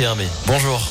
21 mai. Bonjour.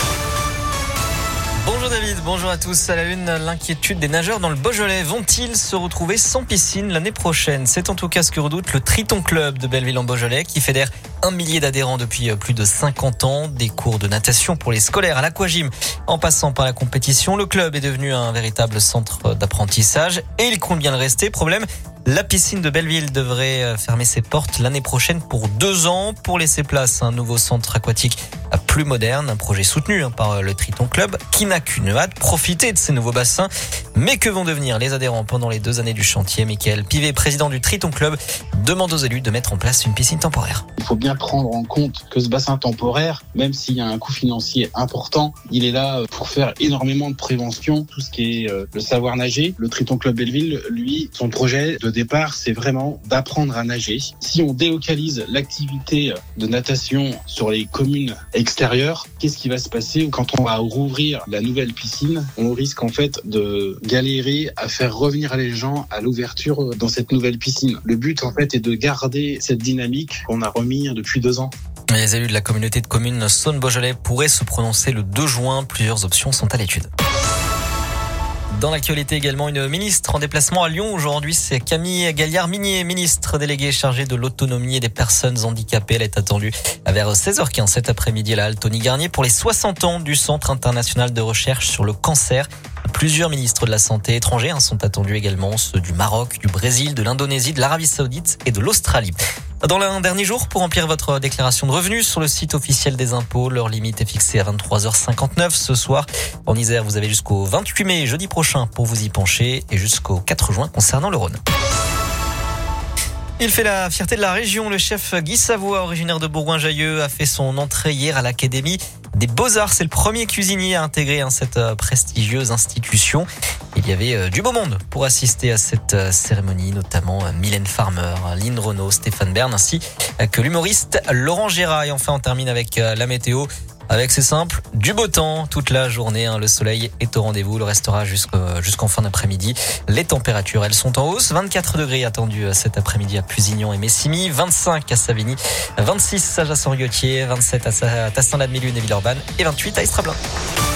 Bonjour David, bonjour à tous. À la une, l'inquiétude des nageurs dans le Beaujolais. Vont-ils se retrouver sans piscine l'année prochaine? C'est en tout cas ce que redoute le Triton Club de Belleville en Beaujolais qui fédère 1 millier d'adhérents depuis plus de 50 ans. Des cours de natation pour les scolaires à l'aquagym en passant par la compétition. Le club est devenu un véritable centre d'apprentissage et il compte bien le rester. Problème, la piscine de Belleville devrait fermer ses portes l'année prochaine pour 2 ans pour laisser place à un nouveau centre aquatique plus moderne, un projet soutenu par le Triton Club qui n'a qu'une hâte, profiter de ces nouveaux bassins. Mais que vont devenir les adhérents pendant les 2 années du chantier? Mickaël Pivet, président du Triton Club, demande aux élus de mettre en place une piscine temporaire. Il faut bien prendre en compte que ce bassin temporaire, même s'il y a un coût financier important, il est là pour faire énormément de prévention, tout ce qui est le savoir nager. Le Triton Club Belleville, lui, son projet de départ, c'est vraiment d'apprendre à nager. Si on délocalise l'activité de natation sur les communes extérieures, qu'est-ce qui va se passer quand on va rouvrir la nouvelle piscine? On risque en fait de galérer à faire revenir les gens à l'ouverture dans cette nouvelle piscine. Le but en fait est de garder cette dynamique qu'on a remis depuis 2 ans. Les élus de la communauté de communes Saône-Beaujolais pourraient se prononcer le 2 juin. Plusieurs options sont à l'étude. Dans l'actualité également, une ministre en déplacement à Lyon aujourd'hui, c'est Camille Galliard-Minier, ministre déléguée chargée de l'autonomie et des personnes handicapées. Elle est attendue vers 16h15 cet après-midi à la halle Tony Garnier pour les 60 ans du Centre international de recherche sur le cancer. Plusieurs ministres de la Santé étrangers sont attendus également, ceux du Maroc, du Brésil, de l'Indonésie, de l'Arabie Saoudite et de l'Australie. Dans l'un dernier jour, pour remplir votre déclaration de revenus sur le site officiel des impôts, leur limite est fixée à 23h59 ce soir. En Isère, vous avez jusqu'au 28 mai, jeudi prochain, pour vous y pencher et jusqu'au 4 juin concernant le Rhône. Il fait la fierté de la région. Le chef Guy Savoie, originaire de Bourgoin-Jallieu, a fait son entrée hier à l'Académie des Beaux-Arts. C'est le premier cuisinier à intégrer cette prestigieuse institution. Il y avait du beau monde pour assister à cette cérémonie, notamment Mylène Farmer, Lynn Renaud, Stéphane Bern, ainsi que l'humoriste Laurent Gérard. Et enfin, on termine avec la météo. Avec, c'est simple, du beau temps toute la journée. Le soleil est au rendez-vous. Le restera jusqu'en fin d'après-midi. Les températures, elles sont en hausse. 24 degrés attendus cet après-midi à Pusignan et Messigny. 25 à Savigny. 26 à Jasson-Rigotier. 27 à Tassin-la-Demi-Lune et Villeurbanne. Et 28 à Estrablin.